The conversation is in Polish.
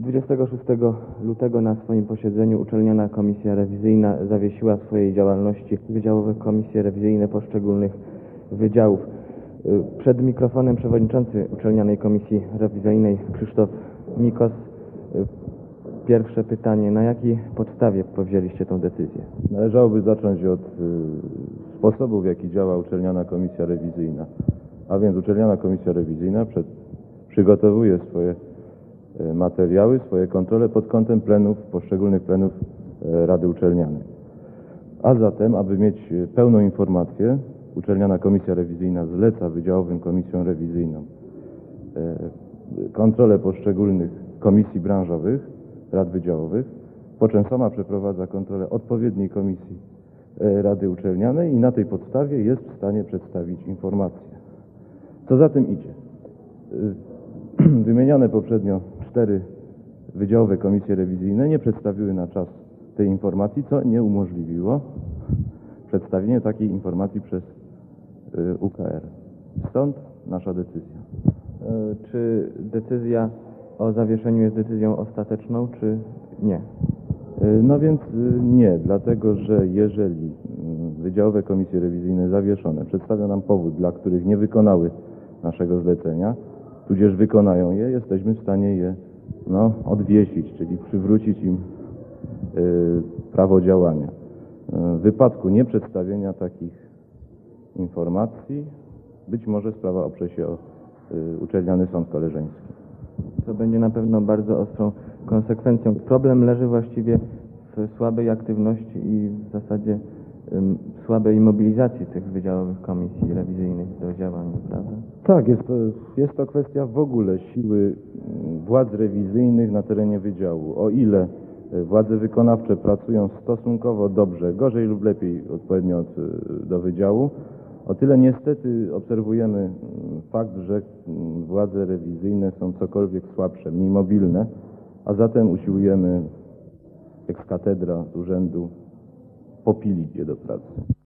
26 lutego na swoim posiedzeniu Uczelniana Komisja Rewizyjna zawiesiła w swojej działalności wydziałowe komisje rewizyjne poszczególnych wydziałów. Przed mikrofonem przewodniczący Uczelnianej Komisji Rewizyjnej Krzysztof Mikos. Pierwsze pytanie: na jakiej podstawie podjęliście tę decyzję? Należałoby zacząć od sposobu, w jaki działa Uczelniana Komisja Rewizyjna. A więc Uczelniana Komisja Rewizyjna przygotowuje swoje materiały, swoje kontrole pod kątem poszczególnych plenów Rady Uczelnianej. A zatem, aby mieć pełną informację, Uczelniana Komisja Rewizyjna zleca wydziałowym komisjom rewizyjnym kontrolę poszczególnych komisji branżowych, rad wydziałowych, po czym sama przeprowadza kontrolę odpowiedniej komisji Rady Uczelnianej i na tej podstawie jest w stanie przedstawić informacje. Co za tym idzie? Wymienione poprzednio 4 wydziałowe komisje rewizyjne nie przedstawiły na czas tej informacji, co nie umożliwiło przedstawienie takiej informacji przez UKR. Stąd nasza decyzja. Czy decyzja o zawieszeniu jest decyzją ostateczną, czy nie? No więc nie, dlatego że jeżeli wydziałowe komisje rewizyjne zawieszone przedstawią nam powód, dla których nie wykonały naszego zlecenia, tudzież wykonają je, jesteśmy w stanie je odwiesić, czyli przywrócić im prawo działania. W wypadku nieprzedstawienia takich informacji być może sprawa oprze się o Uczelniany Sąd Koleżeński. To będzie na pewno bardzo ostrą konsekwencją. Problem leży właściwie w słabej aktywności i w zasadzie słabej mobilizacji tych wydziałowych komisji rewizyjnych do działania, prawda? Tak, jest to kwestia w ogóle siły władz rewizyjnych na terenie wydziału. O ile władze wykonawcze pracują stosunkowo dobrze, gorzej lub lepiej odpowiednio do wydziału, o tyle niestety obserwujemy fakt, że władze rewizyjne są cokolwiek słabsze, mniej mobilne, a zatem usiłujemy ex cathedra z urzędu popilić je do pracy.